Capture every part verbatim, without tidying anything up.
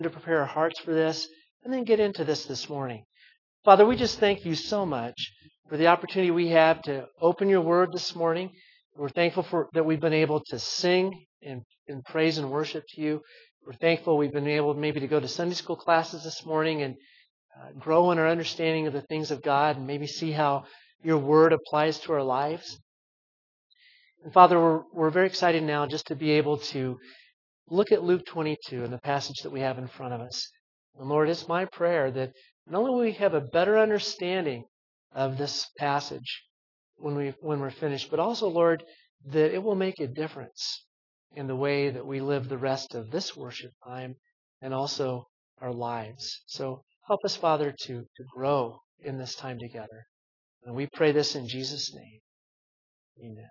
to prepare our hearts for this, and then get into this this morning. Father, we just thank you so much for the opportunity we have to open your word this morning. We're thankful for that we've been able to sing and, and praise and worship to you. We're thankful we've been able maybe to go to Sunday school classes this morning and uh, grow in our understanding of the things of God and maybe see how your word applies to our lives. And Father, we're, we're very excited now just to be able to look at Luke twenty-two and the passage that we have in front of us. And Lord, it's my prayer that not only will we have a better understanding of this passage when we when we're finished, but also, Lord, that it will make a difference in the way that we live the rest of this worship time and also our lives. So help us, Father, to, to grow in this time together. And we pray this in Jesus' name. Amen.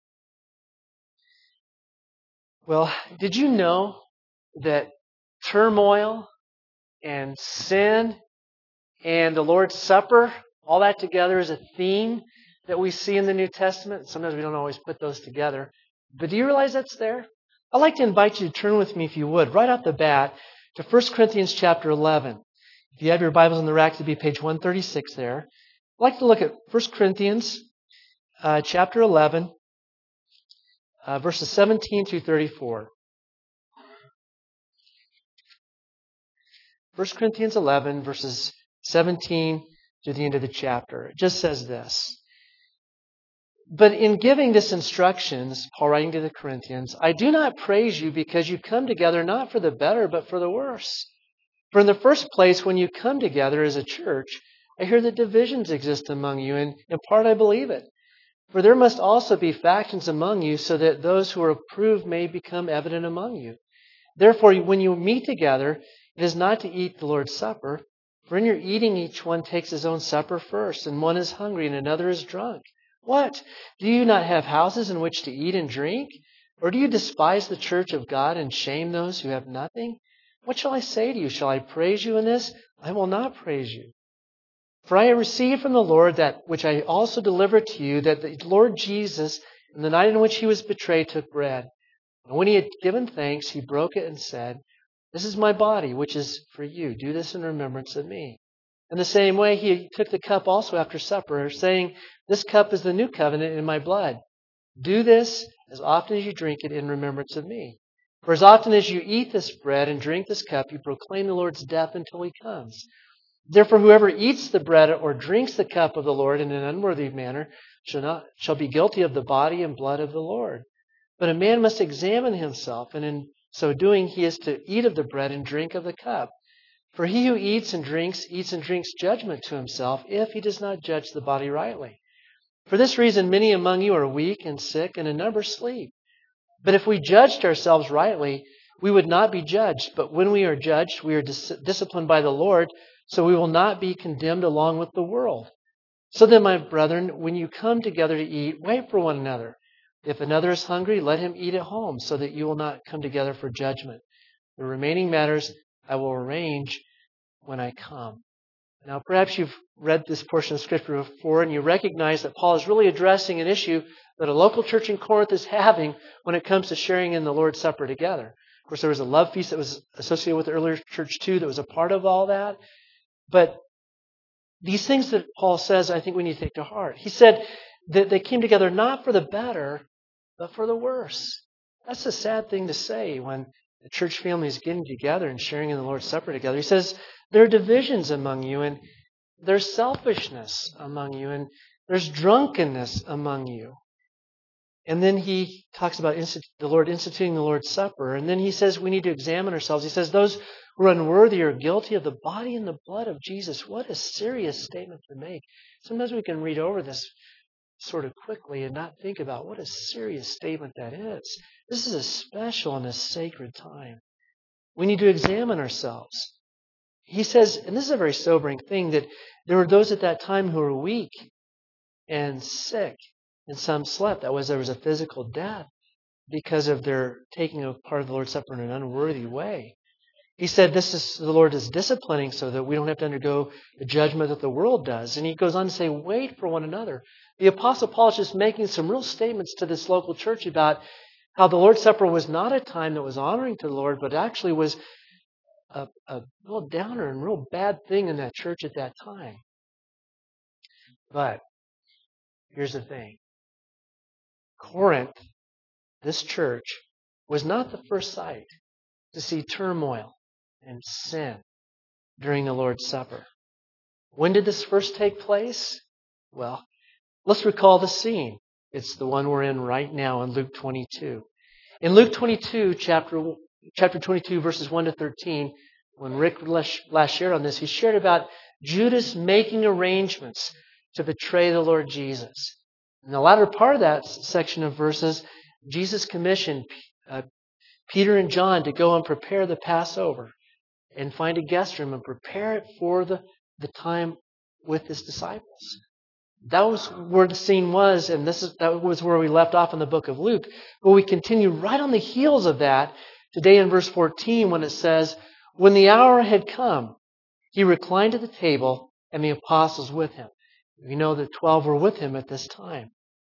Well, did you know that turmoil and sin and the Lord's Supper, all that together is a theme that we see in the New Testament? Sometimes we don't always put those together. But do you realize that's there? I'd like to invite you to turn with me, if you would, right off the bat to First Corinthians chapter eleven. If you have your Bibles on the rack, it'll be page one thirty-six there. I'd like to look at First Corinthians uh, chapter eleven, uh, verses seventeen through thirty-four. First Corinthians eleven, verses seventeen to the end of the chapter. It just says this. But in giving this instructions, Paul writing to the Corinthians, I do not praise you because you come together not for the better, but for the worse. For in the first place, when you come together as a church, I hear that divisions exist among you, and in part I believe it. For there must also be factions among you, so that those who are approved may become evident among you. Therefore, when you meet together, it is not to eat the Lord's Supper, for in your eating each one takes his own supper first, and one is hungry and another is drunk. What? Do you not have houses in which to eat and drink? Or do you despise the church of God and shame those who have nothing? What shall I say to you? Shall I praise you in this? I will not praise you. For I received from the Lord that which I also delivered to you, that the Lord Jesus, in the night in which he was betrayed, took bread. And when he had given thanks, he broke it and said, This is my body, which is for you. Do this in remembrance of me. In the same way, he took the cup also after supper, saying, This cup is the new covenant in my blood. Do this as often as you drink it in remembrance of me. For as often as you eat this bread and drink this cup, you proclaim the Lord's death until he comes. Therefore, whoever eats the bread or drinks the cup of the Lord in an unworthy manner shall not shall be guilty of the body and blood of the Lord. But a man must examine himself, and in so doing he is to eat of the bread and drink of the cup. For he who eats and drinks, eats and drinks judgment to himself, if he does not judge the body rightly. For this reason, many among you are weak and sick, and a number sleep. But if we judged ourselves rightly, we would not be judged. But when we are judged, we are dis- disciplined by the Lord, so we will not be condemned along with the world. So then, my brethren, when you come together to eat, wait for one another. If another is hungry, let him eat at home, so that you will not come together for judgment. The remaining matters I will arrange when I come. Now, perhaps you've read this portion of Scripture before, and you recognize that Paul is really addressing an issue that a local church in Corinth is having when it comes to sharing in the Lord's Supper together. Of course, there was a love feast that was associated with the earlier church too that was a part of all that. But these things that Paul says, I think we need to take to heart. He said that they came together not for the better, but for the worse. That's a sad thing to say when the church family is getting together and sharing in the Lord's Supper together. He says there are divisions among you, and there's selfishness among you, and there's drunkenness among you. And then he talks about institu- the Lord instituting the Lord's Supper. And then he says we need to examine ourselves. He says those who are unworthy are guilty of the body and the blood of Jesus. What a serious statement to make. Sometimes we can read over this sort of quickly and not think about what a serious statement that is. This is a special and a sacred time. We need to examine ourselves. He says, and this is a very sobering thing, that there were those at that time who were weak and sick, and some slept. That was, there was a physical death because of their taking a part of the Lord's Supper in an unworthy way. He said this is the Lord is disciplining so that we don't have to undergo the judgment that the world does. And he goes on to say, wait for one another. The Apostle Paul is just making some real statements to this local church about how the Lord's Supper was not a time that was honoring to the Lord, but actually was a, a real downer and real bad thing in that church at that time. But here's the thing. Corinth, this church, was not the first site to see turmoil and sin during the Lord's Supper. When did this first take place? Well, let's recall the scene. It's the one we're in right now in Luke twenty-two. In Luke twenty-two, chapter, chapter twenty-two, verses one to thirteen, when Rick last shared on this, he shared about Judas making arrangements to betray the Lord Jesus. In the latter part of that section of verses, Jesus commissioned uh, Peter and John to go and prepare the Passover and find a guest room and prepare it for the, the time with his disciples. That was where the scene was, and this is that was where we left off in the book of Luke. But we continue right on the heels of that today in verse fourteen when it says, "When the hour had come, he reclined at the table and the apostles with him." We know that twelve were with him at this time.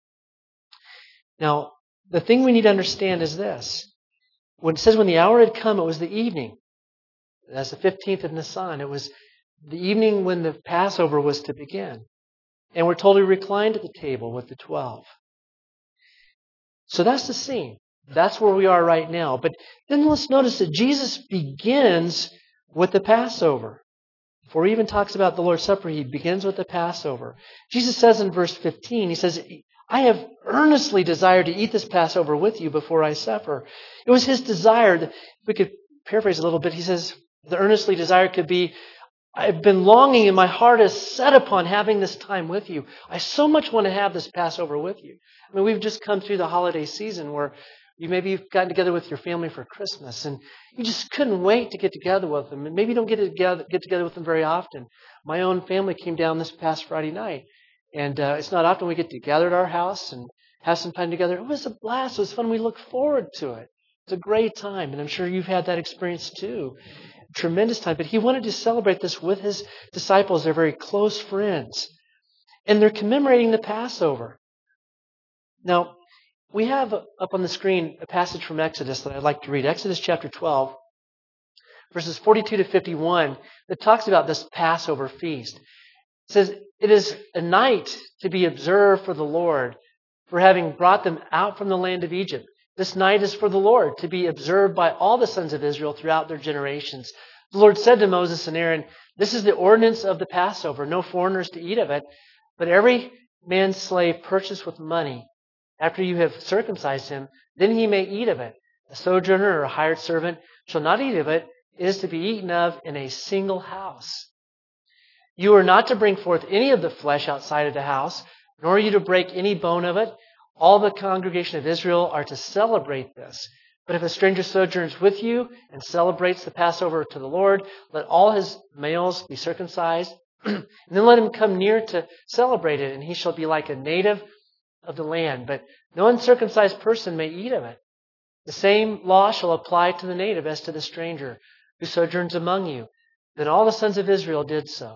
Now, the thing we need to understand is this. When it says when the hour had come, it was the evening. That's the fifteenth of Nisan. It was the evening when the Passover was to begin. And we're told he reclined at the table with the twelve. So that's the scene. That's where we are right now. But then let's notice that Jesus begins with the Passover. Before he even talks about the Lord's Supper, he begins with the Passover. Jesus says in verse fifteen, he says, "I have earnestly desired to eat this Passover with you before I suffer." It was his desire. That, if we could paraphrase a little bit, he says, the earnestly desire could be, "I've been longing and my heart is set upon having this time with you. I so much want to have this Passover with you." I mean, we've just come through the holiday season where you maybe you've gotten together with your family for Christmas and you just couldn't wait to get together with them. And maybe you don't get together, get together with them very often. My own family came down this past Friday night. And uh, it's not often we get together at our house and have some time together. It was a blast. It was fun. We look forward to it. It's a great time. And I'm sure you've had that experience too. Tremendous time. But he wanted to celebrate this with his disciples. They're very close friends. And they're commemorating the Passover. Now, we have up on the screen a passage from Exodus that I'd like to read. Exodus chapter twelve, verses forty-two to fifty-one, that talks about this Passover feast. It says, "It is a night to be observed for the Lord, for having brought them out from the land of Egypt. This night is for the Lord, to be observed by all the sons of Israel throughout their generations. The Lord said to Moses and Aaron, this is the ordinance of the Passover, no foreigners to eat of it, but every man's slave purchased with money. After you have circumcised him, then he may eat of it. A sojourner or a hired servant shall not eat of it. It is to be eaten of in a single house. You are not to bring forth any of the flesh outside of the house, nor are you to break any bone of it. All the congregation of Israel are to celebrate this. But if a stranger sojourns with you and celebrates the Passover to the Lord, let all his males be circumcised, and then let him come near to celebrate it, and he shall be like a native of the land. But no uncircumcised person may eat of it. The same law shall apply to the native as to the stranger who sojourns among you. Then all the sons of Israel did so.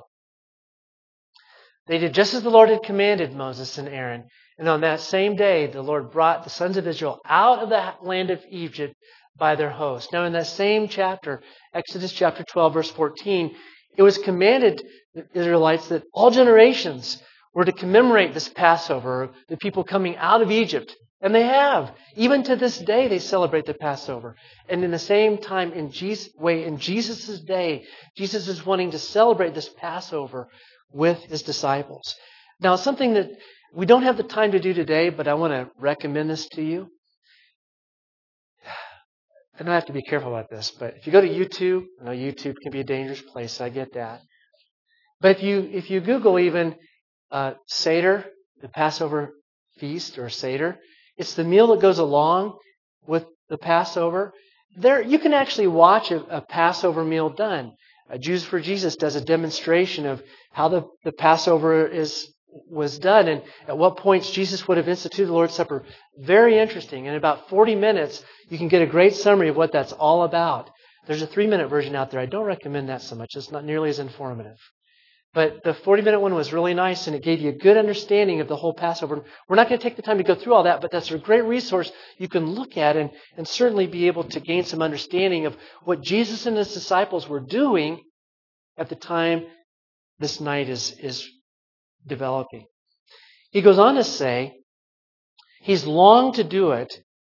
They did just as the Lord had commanded Moses and Aaron. And on that same day, the Lord brought the sons of Israel out of the land of Egypt by their host. Now, in that same chapter, Exodus chapter twelve, verse fourteen, it was commanded the Israelites that all generations were to commemorate this Passover, the people coming out of Egypt. And they have. Even to this day, they celebrate the Passover. And in the same time, in Jesus' way, in Jesus' day, Jesus is wanting to celebrate this Passover with his disciples. Now, something that we don't have the time to do today, but I want to recommend this to you. And I have to be careful about this, but if you go to YouTube, I know YouTube can be a dangerous place, I get that. But if you if you Google even uh, Seder, the Passover feast or Seder, it's the meal that goes along with the Passover. There, you can actually watch a, a Passover meal done. Uh, Jews for Jesus does a demonstration of how the, the Passover is was done and at what points Jesus would have instituted the Lord's Supper. Very interesting. In about forty minutes, you can get a great summary of what that's all about. There's a three-minute version out there. I don't recommend that so much. It's not nearly as informative. But the forty-minute one was really nice, and it gave you a good understanding of the whole Passover. We're not going to take the time to go through all that, but that's a great resource you can look at and, and certainly be able to gain some understanding of what Jesus and His disciples were doing at the time this night is, is developing. He goes on to say, He's longed to do it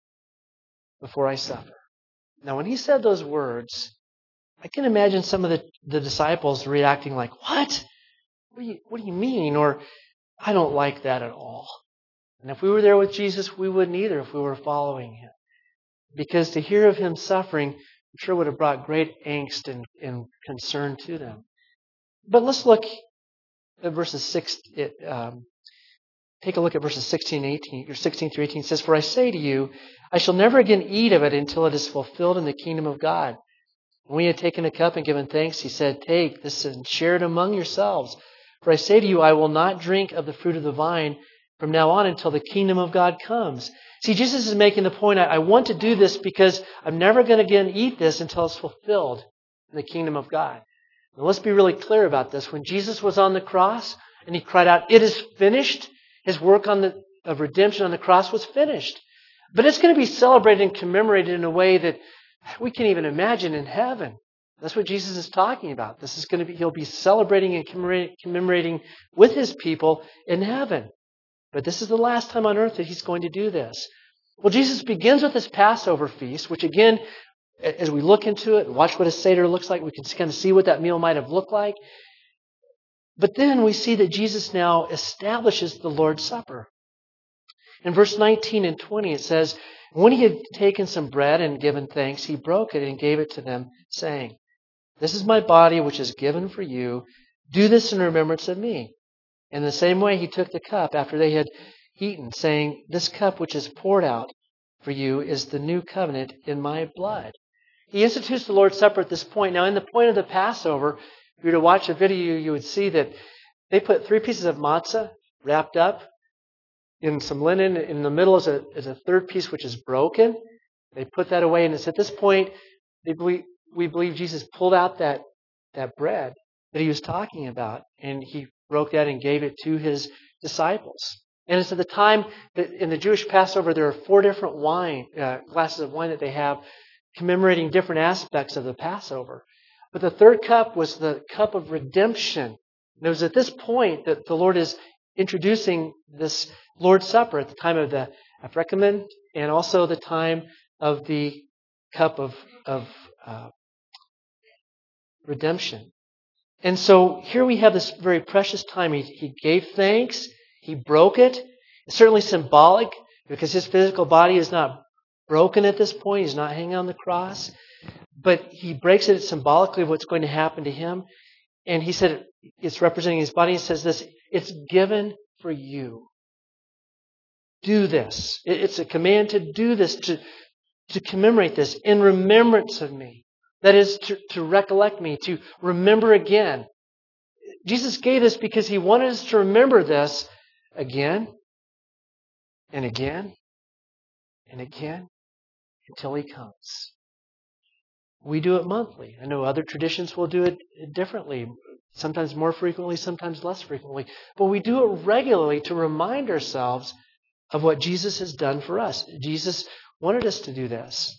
before I suffer. Now, when He said those words, I can imagine some of the, the disciples reacting like, what? What do, you, what do you mean? Or, I don't like that at all. And if we were there with Jesus, we wouldn't either if we were following Him. Because to hear of Him suffering, I'm sure would have brought great angst and, and concern to them. But let's look at verses six. It, um, take a look at verses sixteen and eighteen. Or sixteen through eighteen. It says, For I say to you, I shall never again eat of it until it is fulfilled in the kingdom of God. When he had taken a cup and given thanks, He said, Take this and share it among yourselves. For I say to you, I will not drink of the fruit of the vine from now on until the kingdom of God comes. See, Jesus is making the point, I, I want to do this because I'm never going to again eat this until it's fulfilled in the kingdom of God. Now, let's be really clear about this. When Jesus was on the cross and He cried out, It is finished, His work on the, of redemption on the cross was finished. But it's going to be celebrated and commemorated in a way that we can't even imagine in heaven. That's what Jesus is talking about. This is going to be, He'll be celebrating and commemorating with His people in heaven. But this is the last time on earth that He's going to do this. Well, Jesus begins with this Passover feast, which again, as we look into it and watch what a Seder looks like, we can kind of see what that meal might have looked like. But then we see that Jesus now establishes the Lord's Supper. In verse nineteen and twenty, it says, When He had taken some bread and given thanks, He broke it and gave it to them, saying, This is my body which is given for you. Do this in remembrance of me. In the same way, He took the cup after they had eaten, saying, This cup which is poured out for you is the new covenant in my blood. He institutes the Lord's Supper at this point. Now, in the point of the Passover, if you were to watch a video, you would see that they put three pieces of matzah wrapped up in some linen. In the middle is a, is a third piece which is broken. They put that away, and it's at this point they believe, we believe Jesus pulled out that, that bread that He was talking about, and He broke that and gave it to His disciples. And it's at the time that in the Jewish Passover there are four different wine uh, glasses of wine that they have commemorating different aspects of the Passover. But the third cup was the cup of redemption. And it was at this point that the Lord is introducing this Lord's Supper at the time of the Afrekimon and also the time of the cup of, of uh, redemption. And so here we have this very precious time. He, he gave thanks. He broke it. It's certainly symbolic because His physical body is not broken at this point. He's not hanging on the cross. But He breaks it symbolically of what's going to happen to Him. And He said it's representing His body. He says this, it's given for you. Do this. It's a command to do this, to, to commemorate this in remembrance of me. That is to, to recollect me, to remember again. Jesus gave this because He wanted us to remember this again and again and again until He comes. We do it monthly. I know other traditions will do it differently, sometimes more frequently, sometimes less frequently. But we do it regularly to remind ourselves of what Jesus has done for us. Jesus wanted us to do this.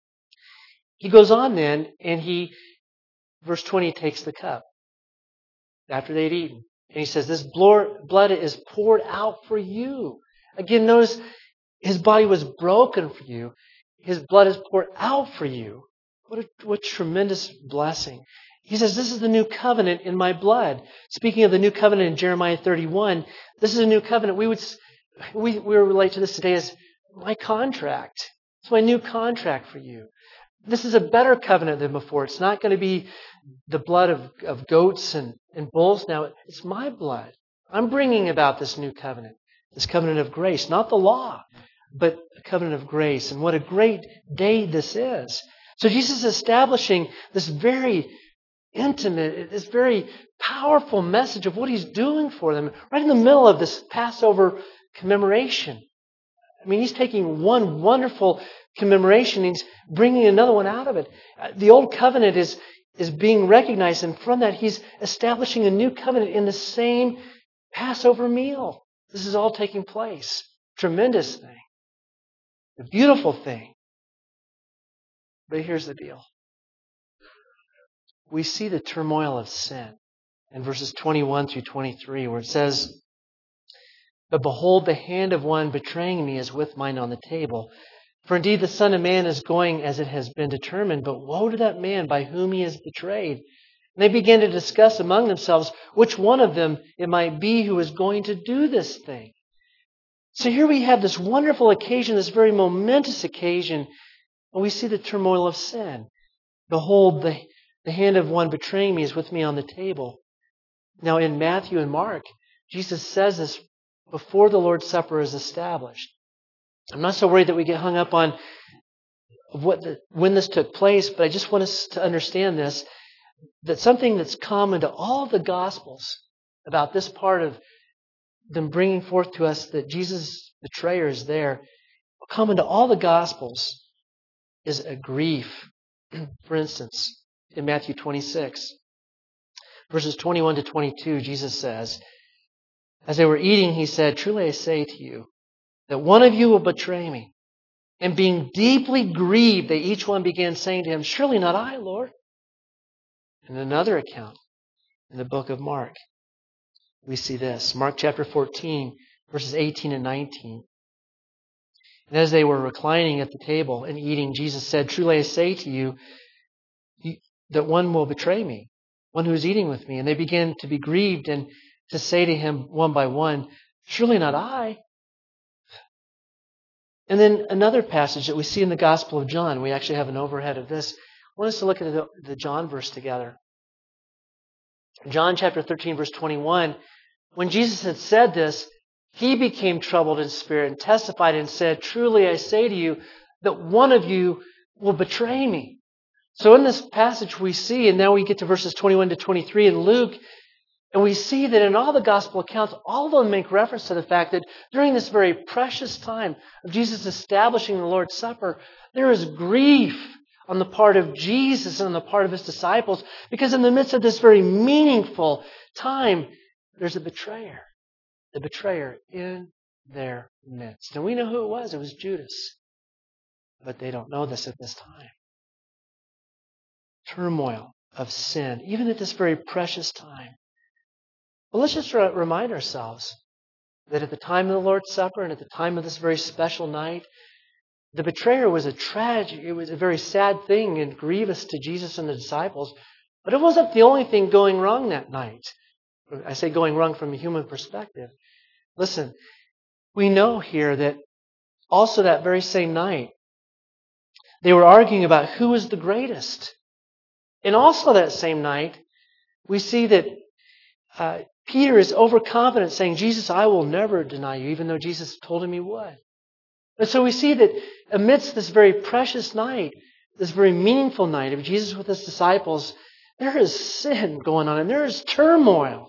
He goes on then, and he, verse twenty, takes the cup after they'd eaten. And He says, this blood is poured out for you. Again, notice His body was broken for you. His blood is poured out for you. What a what tremendous blessing. He says, this is the new covenant in my blood. Speaking of the new covenant in Jeremiah thirty-one, this is a new covenant. We would we, we relate to this today as my contract. It's my new contract for you. This is a better covenant than before. It's not going to be the blood of, of goats and, and bulls now. It's my blood. I'm bringing about this new covenant, this covenant of grace, not the law, but a covenant of grace. And what a great day this is. So Jesus is establishing this very intimate, this very powerful message of what He's doing for them right in the middle of this Passover commemoration. I mean, He's taking one wonderful commemoration, He's bringing another one out of it. The Old Covenant is is being recognized. And from that, He's establishing a new covenant in the same Passover meal. This is all taking place. Tremendous thing. A beautiful thing. But here's the deal. We see the turmoil of sin in verses twenty-one through twenty-three, where it says, "But behold, the hand of one betraying me is with mine on the table. For indeed the Son of Man is going as it has been determined, but woe to that man by whom he is betrayed." And they began to discuss among themselves which one of them it might be who was going to do this thing. So here we have this wonderful occasion, this very momentous occasion, and we see the turmoil of sin. Behold, the, the hand of one betraying me is with me on the table. Now in Matthew and Mark, Jesus says this before the Lord's Supper is established. I'm not so worried that we get hung up on what the, when this took place, but I just want us to understand this, that something that's common to all the Gospels about this part of them bringing forth to us that Jesus' betrayer is there, common to all the Gospels is a grief. For instance, in Matthew twenty-six, verses twenty-one to twenty-two, Jesus says, "As they were eating, He said, 'Truly I say to you, that one of you will betray me.' And being deeply grieved, they each one began saying to Him, 'Surely not I, Lord.'" In another account, in the book of Mark, we see this. Mark chapter fourteen, verses eighteen and nineteen. "And as they were reclining at the table and eating, Jesus said, 'Truly I say to you, that one will betray me, one who is eating with me.' And they began to be grieved and to say to Him one by one, 'Surely not I.'" And then another passage that we see in the Gospel of John. We actually have an overhead of this. I want us to look at the, the John verse together. John chapter thirteen, verse twenty-one. "When Jesus had said this, He became troubled in spirit and testified and said, 'Truly I say to you, that one of you will betray me.'" So in this passage we see, and now we get to verses twenty-one to twenty-three in Luke, and we see that in all the gospel accounts, all of them make reference to the fact that during this very precious time of Jesus establishing the Lord's Supper, there is grief on the part of Jesus and on the part of His disciples, because in the midst of this very meaningful time, there's a betrayer. The betrayer in their midst. And we know who it was. It was Judas. But they don't know this at this time. Turmoil of sin, even at this very precious time. Well, let's just remind ourselves that at the time of the Lord's Supper and at the time of this very special night, the betrayer was a tragic, it was a very sad thing and grievous to Jesus and the disciples. But it wasn't the only thing going wrong that night. I say going wrong from a human perspective. Listen, we know here that also that very same night, they were arguing about who was the greatest. And also that same night, we see that uh, Peter is overconfident, saying, "Jesus, I will never deny you," even though Jesus told him he would. And so we see that amidst this very precious night, this very meaningful night of Jesus with His disciples, there is sin going on and there is turmoil.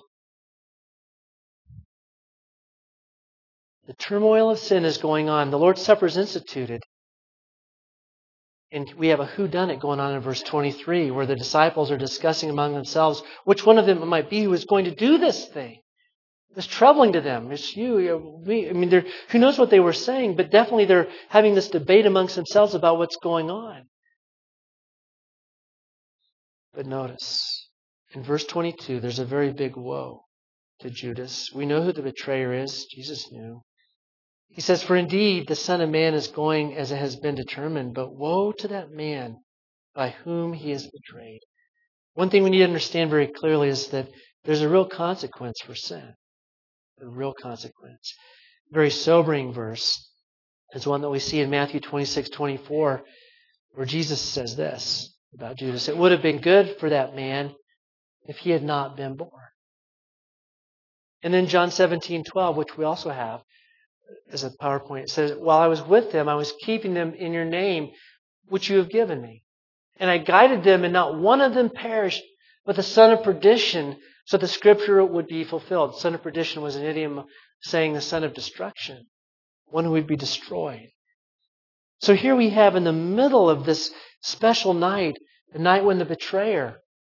The turmoil of sin is going on. The Lord's Supper is instituted. And we have a whodunit going on in verse twenty-three, where the disciples are discussing among themselves which one of them it might be who is going to do this thing. It's troubling to them. It's you. you me. I mean, who knows what they were saying, but definitely they're having this debate amongst themselves about what's going on. But notice, in verse twenty-two, there's a very big woe to Judas. We know who the betrayer is. Jesus knew. He says, "For indeed the Son of Man is going as it has been determined, but woe to that man by whom He is betrayed." One thing we need to understand very clearly is that there's a real consequence for sin. A real consequence. A very sobering verse is one that we see in Matthew twenty-six twenty-four, where Jesus says this about Judas: "It would have been good for that man if he had not been born." And then John seventeen twelve, which we also have as a PowerPoint, it says, "While I was with them, I was keeping them in your name, which you have given me. And I guided them, and not one of them perished, but the son of perdition, so the scripture would be fulfilled." Son of perdition was an idiom saying the son of destruction, one who would be destroyed. So here we have in the middle of this special night, the night when the betrayer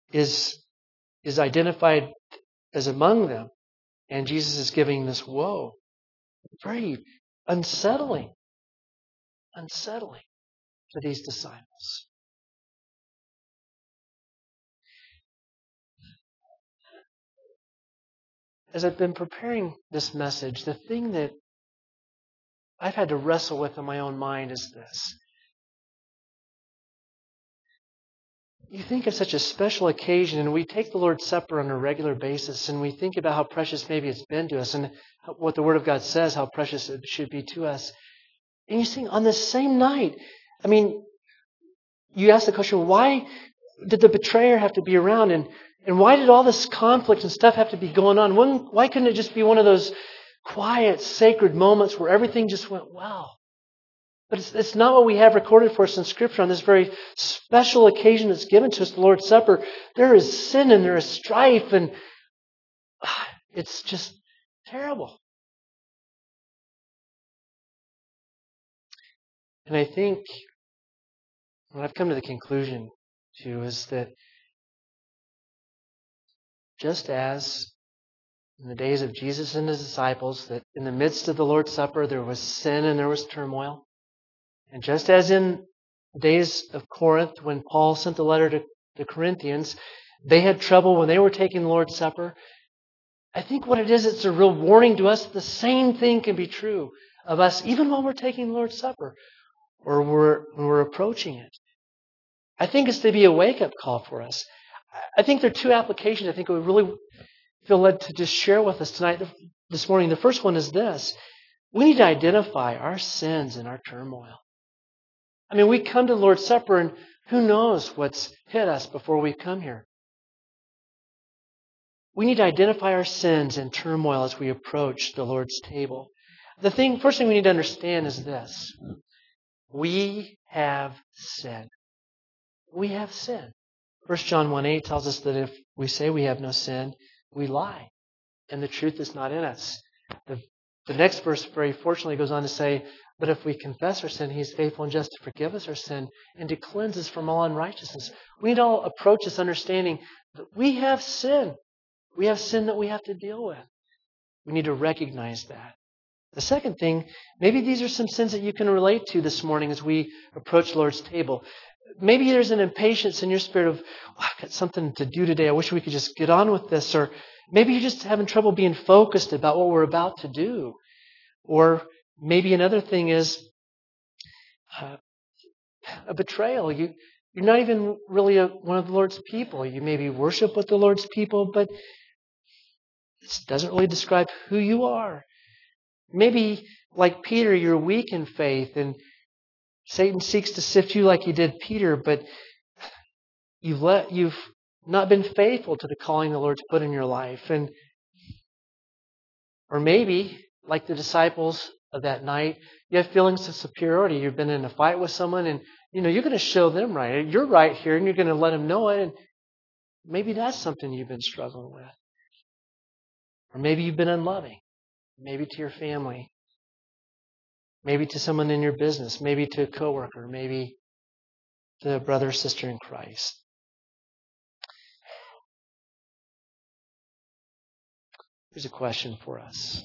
is, is identified as among them. And Jesus is giving this woe. Very unsettling. Unsettling for these disciples. As I've been preparing this message, the thing that I've had to wrestle with in my own mind is this. You think of such a special occasion, and we take the Lord's Supper on a regular basis, and we think about how precious maybe it's been to us, and what the Word of God says, how precious it should be to us. And you think on this same night, I mean, you ask the question, why did the betrayer have to be around, and, and why did all this conflict and stuff have to be going on? When, why couldn't it just be one of those quiet, sacred moments where everything just went well? But it's, it's not what we have recorded for us in Scripture on this very special occasion that's given to us, the Lord's Supper. There is sin and there is strife, and ah, it's just terrible. And I think what I've come to the conclusion to is that just as in the days of Jesus and His disciples, that in the midst of the Lord's Supper there was sin and there was turmoil, and just as in the days of Corinth, when Paul sent the letter to the Corinthians, they had trouble when they were taking the Lord's Supper. I think what it is, it's a real warning to us that the same thing can be true of us, even while we're taking the Lord's Supper, or we're, when we're approaching it. I think it's to be a wake-up call for us. I think there are two applications I think we really feel led to just share with us tonight, this morning. The first one is this. We need to identify our sins and our turmoil. I mean, we come to the Lord's Supper, and who knows what's hit us before we come here. We need to identify our sins and turmoil as we approach the Lord's table. The thing, first thing we need to understand is this. We have sin. We have sin. First John one eight tells us that if we say we have no sin, we lie, and the truth is not in us. The, the next verse very fortunately goes on to say, but if we confess our sin, He is faithful and just to forgive us our sin and to cleanse us from all unrighteousness. We need to all approach this understanding that we have sin. We have sin that we have to deal with. We need to recognize that. The second thing, maybe these are some sins that you can relate to this morning as we approach the Lord's table. Maybe there's an impatience in your spirit of, oh, I've got something to do today. I wish we could just get on with this. Or maybe you're just having trouble being focused about what we're about to do. Or maybe another thing is uh, a betrayal. You, you're not even really a, one of the Lord's people. You maybe worship with the Lord's people, but this doesn't really describe who you are. Maybe, like Peter, you're weak in faith, and Satan seeks to sift you like he did Peter, but you've let you've not been faithful to the calling the Lord's put in your life. And or maybe, like the disciples of that night, you have feelings of superiority. You've been in a fight with someone, and you know you're going to show them right. You're right here, and you're going to let them know it. And maybe that's something you've been struggling with. Or maybe you've been unloving. Maybe to your family. Maybe to someone in your business. Maybe to a coworker. Maybe to a brother or sister in Christ. Here's a question for us.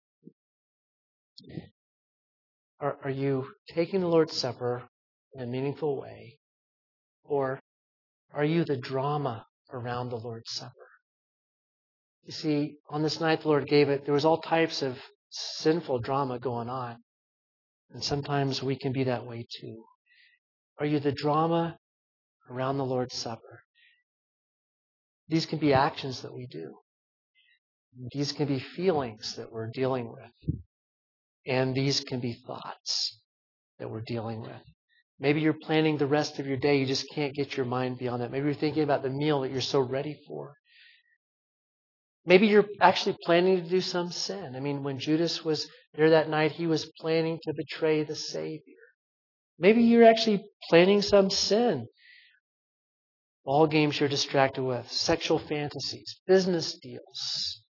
Are, are you taking the Lord's Supper in a meaningful way? Or are you the drama around the Lord's Supper? You see, on this night the Lord gave it, there was all types of sinful drama going on. And sometimes we can be that way too. Are you the drama around the Lord's Supper? These can be actions that we do. These can be feelings that we're dealing with. And these can be thoughts that we're dealing with. Maybe you're planning the rest of your day. You just can't get your mind beyond that. Maybe you're thinking about the meal that you're so ready for. Maybe you're actually planning to do some sin. I mean, when Judas was there that night, he was planning to betray the Savior. Maybe you're actually planning some sin. All games you're distracted with, sexual fantasies, business deals,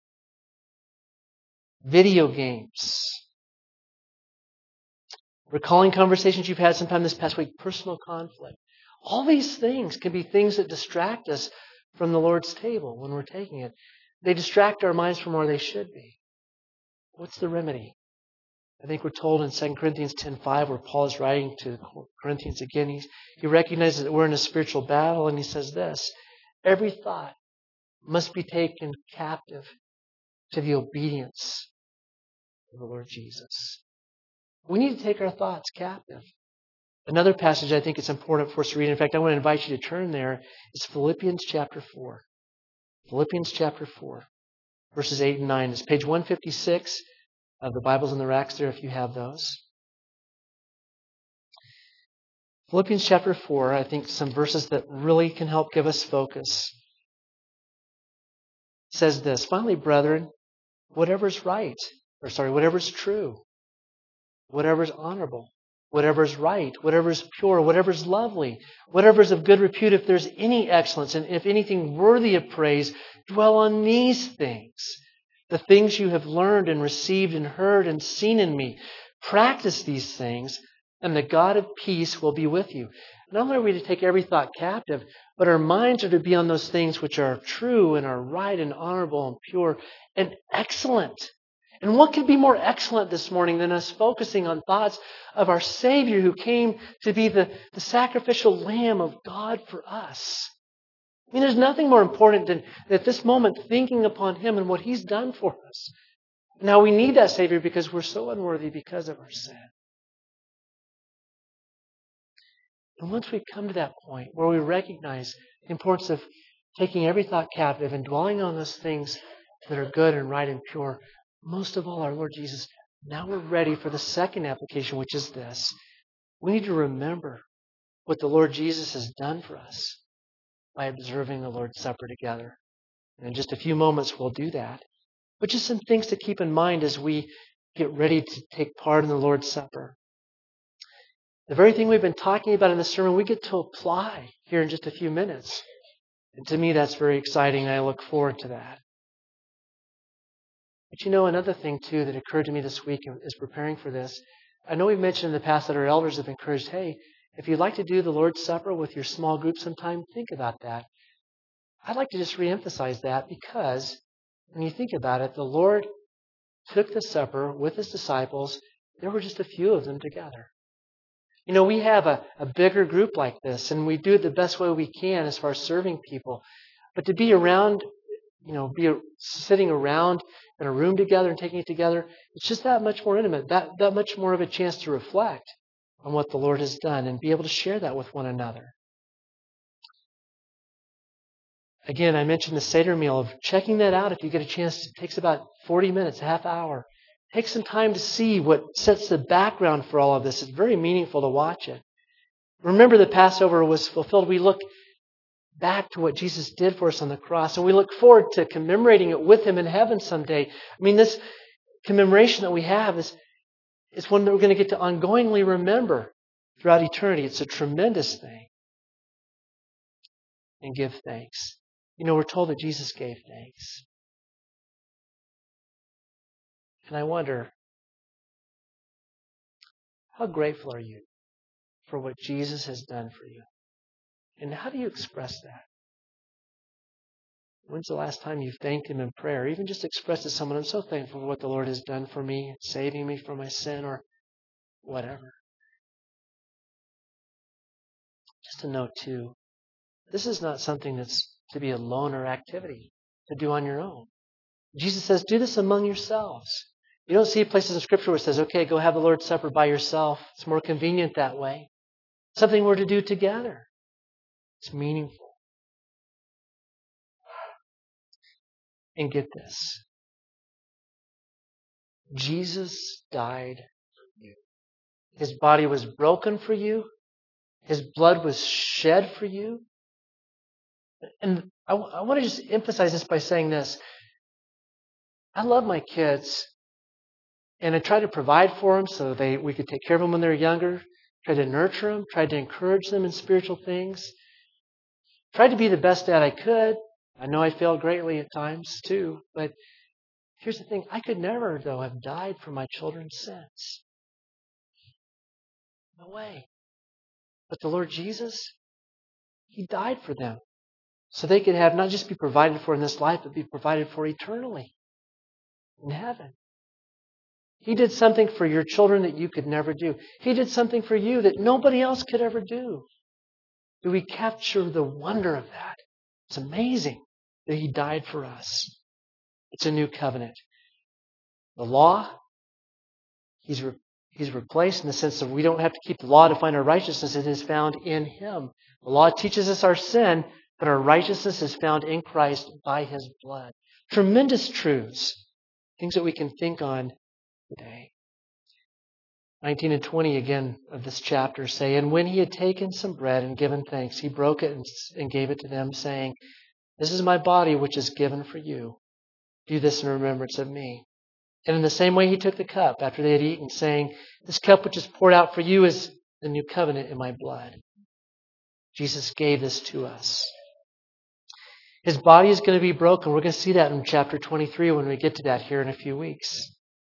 video games, recalling conversations you've had sometime this past week, personal conflict. All these things can be things that distract us from the Lord's table when we're taking it. They distract our minds from where they should be. What's the remedy? I think we're told in Second Corinthians ten five, where Paul is writing to the Corinthians again, he, he recognizes that we're in a spiritual battle, and he says this: every thought must be taken captive to the obedience of the Lord Jesus. We need to take our thoughts captive. Another passage I think it's important for us to read. In fact, I want to invite you to turn there. It's Philippians chapter four. Philippians chapter four, verses eight and nine. It's page one fifty-six of the Bibles in the racks there if you have those. Philippians chapter four, I think some verses that really can help give us focus. It says this: finally, brethren, whatever's right, or sorry, whatever's true, whatever's honorable, whatever's right, whatever's pure, whatever's lovely, whatever's of good repute, if there's any excellence, and if anything worthy of praise, dwell on these things. The things you have learned and received and heard and seen in me. Practice these things, and the God of peace will be with you. Not only are we to take every thought captive, but our minds are to be on those things which are true and are right and honorable and pure and excellent. And what could be more excellent this morning than us focusing on thoughts of our Savior who came to be the, the sacrificial Lamb of God for us? I mean, there's nothing more important than at this moment thinking upon Him and what He's done for us. Now we need that Savior because we're so unworthy because of our sin. And once we come to that point where we recognize the importance of taking every thought captive and dwelling on those things that are good and right and pure, most of all, our Lord Jesus, now we're ready for the second application, which is this. We need to remember what the Lord Jesus has done for us by observing the Lord's Supper together. And in just a few moments, we'll do that. But just some things to keep in mind as we get ready to take part in the Lord's Supper. The very thing we've been talking about in the sermon, we get to apply here in just a few minutes. And to me, that's very exciting, and I look forward to that. But you know, another thing, too, that occurred to me this week as preparing for this, I know we've mentioned in the past that our elders have encouraged, hey, if you'd like to do the Lord's Supper with your small group sometime, think about that. I'd like to just reemphasize that because when you think about it, the Lord took the supper with His disciples. There were just a few of them together. You know, we have a, a bigger group like this, and we do it the best way we can as far as serving people. But to be around, you know, be sitting around in a room together and taking it together, it's just that much more intimate, that, that much more of a chance to reflect on what the Lord has done and be able to share that with one another. Again, I mentioned the Seder meal, of checking that out if you get a chance. It takes about forty minutes, a half hour. Take some time to see what sets the background for all of this. It's very meaningful to watch it. Remember, the Passover was fulfilled. We look back to what Jesus did for us on the cross, and we look forward to commemorating it with Him in heaven someday. I mean, this commemoration that we have is, is one that we're going to get to ongoingly remember throughout eternity. It's a tremendous thing. And give thanks. You know, we're told that Jesus gave thanks. And I wonder, how grateful are you for what Jesus has done for you? And how do you express that? When's the last time you thanked Him in prayer? Even just express to someone, I'm so thankful for what the Lord has done for me, saving me from my sin or whatever. Just to note too, this is not something that's to be a loner activity, to do on your own. Jesus says, do this among yourselves. You don't see places in Scripture where it says, okay, go have the Lord's Supper by yourself. It's more convenient that way. Something we're to do together. It's meaningful. And get this. Jesus died for you. His body was broken for you. His blood was shed for you. And I, I want to just emphasize this by saying this. I love my kids, and I try to provide for them so they we could take care of them when they're younger. Try to nurture them. Try to encourage them in spiritual things. Tried to be the best dad I could. I know I failed greatly at times too, but here's the thing. I could never, though, have died for my children's sins. No way. But the Lord Jesus, He died for them. so they could have not just be provided for in this life, but be provided for eternally in heaven. He did something for your children that you could never do. He did something for you that nobody else could ever do. Do we capture the wonder of that? It's amazing that He died for us. It's a new covenant. The law, He's re- He's replaced in the sense that we don't have to keep the law to find our righteousness. It is found in Him. The law teaches us our sin, but our righteousness is found in Christ by His blood. Tremendous truths. Things that we can think on today. nineteen and twenty again of this chapter say, "And when He had taken some bread and given thanks, He broke it and gave it to them, saying, 'This is my body which is given for you. Do this in remembrance of me.' And in the same way He took the cup after they had eaten, saying, 'This cup which is poured out for you is the new covenant in my blood.'" Jesus gave this to us. His body is going to be broken. We're going to see that in chapter twenty-three when we get to that here in a few weeks.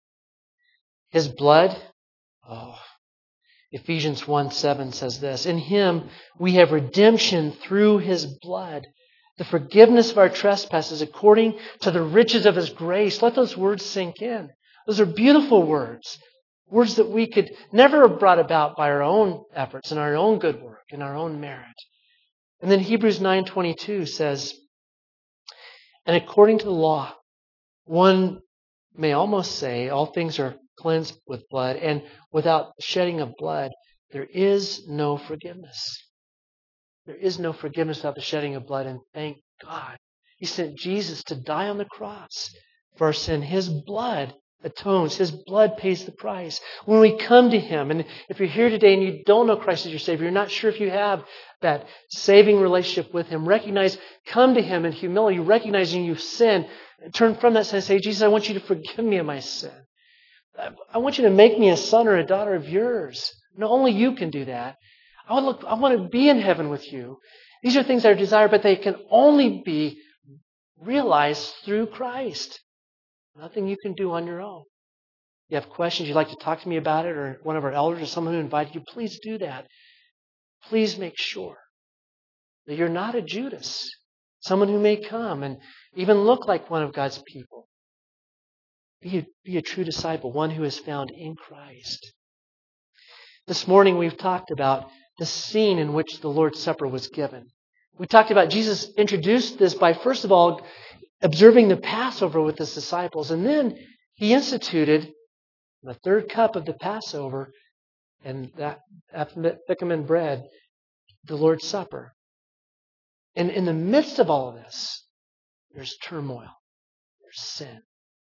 His blood, oh, Ephesians one seven says this, "In Him we have redemption through His blood, the forgiveness of our trespasses according to the riches of His grace." Let those words sink in. Those are beautiful words. Words that we could never have brought about by our own efforts and our own good work and our own merit. And then Hebrews nine twenty-two says, "And according to the law, one may almost say all things are cleansed with blood, and without shedding of blood, there is no forgiveness." There is no forgiveness without the shedding of blood, and thank God. He sent Jesus to die on the cross for our sin. His blood atones. His blood pays the price. When we come to Him, and if you're here today and you don't know Christ as your Savior, you're not sure if you have that saving relationship with Him, recognize, come to Him in humility, recognizing you've sinned, turn from that sin and say, "Jesus, I want you to forgive me of my sin. I want you to make me a son or a daughter of yours." No, only you can do that. I want, to look, I want to be in heaven with you. These are things I desire, but they can only be realized through Christ. Nothing you can do on your own. If you have questions, you'd like to talk to me about it, or one of our elders or someone who invited you, please do that. Please make sure that you're not a Judas, someone who may come and even look like one of God's people. Be a, be a true disciple, one who is found in Christ. This morning we've talked about the scene in which the Lord's Supper was given. We talked about Jesus introduced this by, first of all, observing the Passover with His disciples. And then He instituted the third cup of the Passover and that thickened bread, the Lord's Supper. And in the midst of all of this, there's turmoil. There's sin.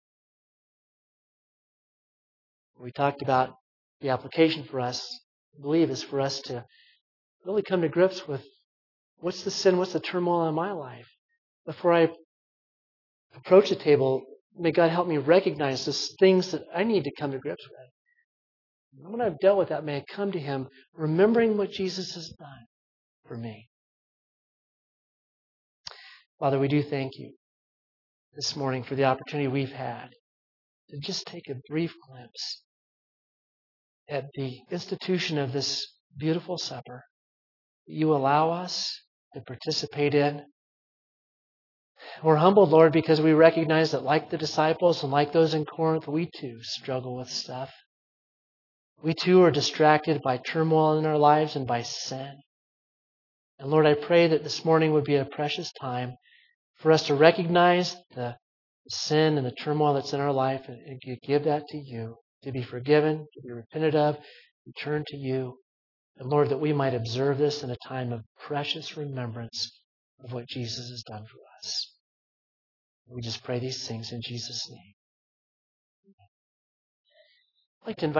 We talked about the application for us, I believe, is for us to really come to grips with what's the sin, what's the turmoil in my life. Before I approach the table, may God help me recognize those things that I need to come to grips with. And when I've dealt with that, may I come to Him remembering what Jesus has done for me. Father, we do thank You this morning for the opportunity we've had to just take a brief glimpse at the institution of this beautiful supper that You allow us to participate in. We're humbled, Lord, because we recognize that like the disciples and like those in Corinth, we too struggle with stuff. We too are distracted by turmoil in our lives and by sin. And Lord, I pray that this morning would be a precious time for us to recognize the sin and the turmoil that's in our life and to give that to You, to be forgiven, to be repented of, and turn to You. And Lord, that we might observe this in a time of precious remembrance of what Jesus has done for us. We just pray these things in Jesus' name. I'd like to invite